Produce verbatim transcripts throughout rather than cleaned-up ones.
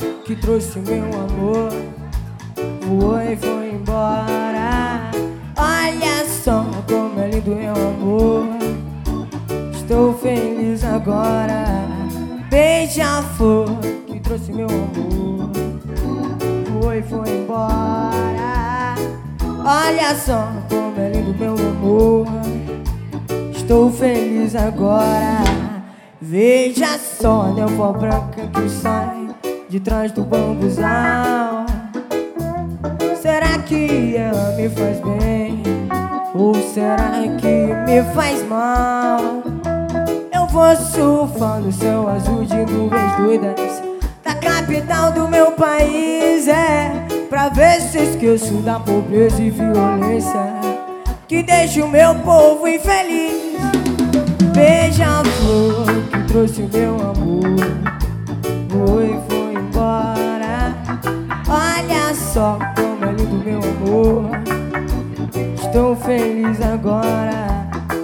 que trouxe meu amor voou e foi embora. Olha só como é lindo meu amor, estou feliz agora. Beija-flor que trouxe meu amor voou e foi embora. Olha só como é lindo meu amor, estou feliz agora. Veja só a névoa branca que sai de trás do bambuzal. Será que ela me faz bem? Ou será que me faz mal? Eu vou surfar no céu azul de nuvens doidas da capital do meu país, é, pra ver se esqueço da pobreza e violência que deixa o meu povo infeliz. Beija-flor que trouxe meu amor voou e foi embora. Olha só como é lindo meu amor, estou feliz agora.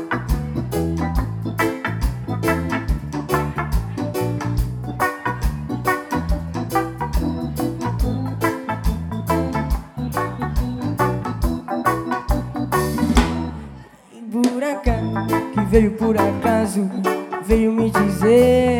Buracão que veio por acaso veio me dizer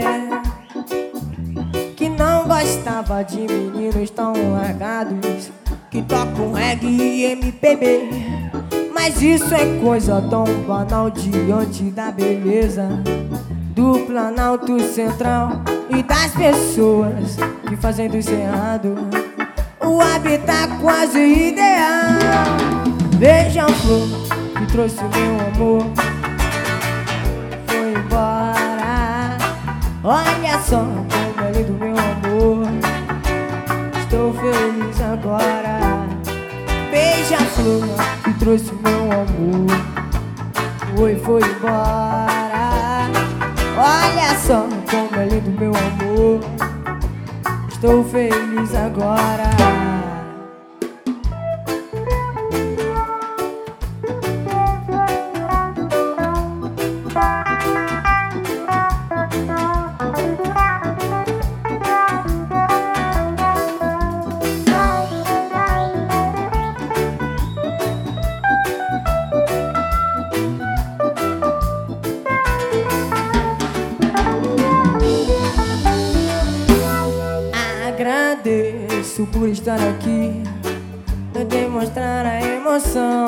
que não gostava de meninos tão largados que tocam reggae e M P B. Mas isso é coisa tão banal diante da beleza do Planalto Central e das pessoas que fazem do cerrado o habitat quase ideal. Beija-flor que trouxe meu amor foi embora. Olha só como é lindo meu amor, estou feliz agora. Beija-flor que trouxe meu amor foi, foi embora. Olha só como é lindo meu amor, estou feliz agora. Agradeço por estar aqui pra demonstrar a emoção,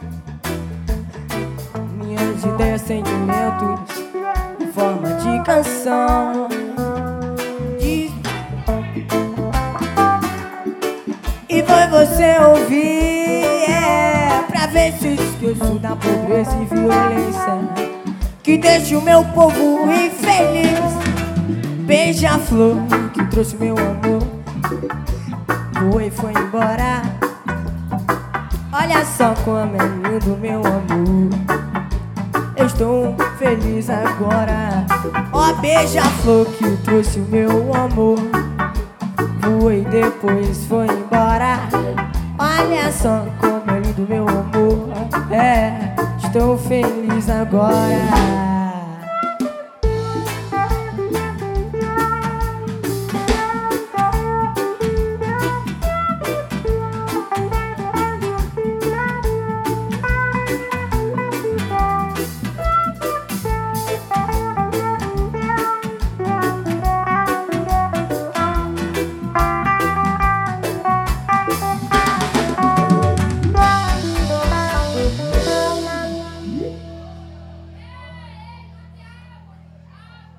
minhas ideias, sentimentos em forma de canção. Diz... E foi você ouvir, é, pra ver se esqueço da pobreza e violência que deixa o meu povo infeliz. Beija-flor que trouxe meu amor voou e foi embora. Olha só como é lindo meu amor, eu estou feliz agora. Ó, beija-flor que trouxe o meu amor voou e depois foi embora. Olha só como é lindo meu amor, é, estou feliz agora.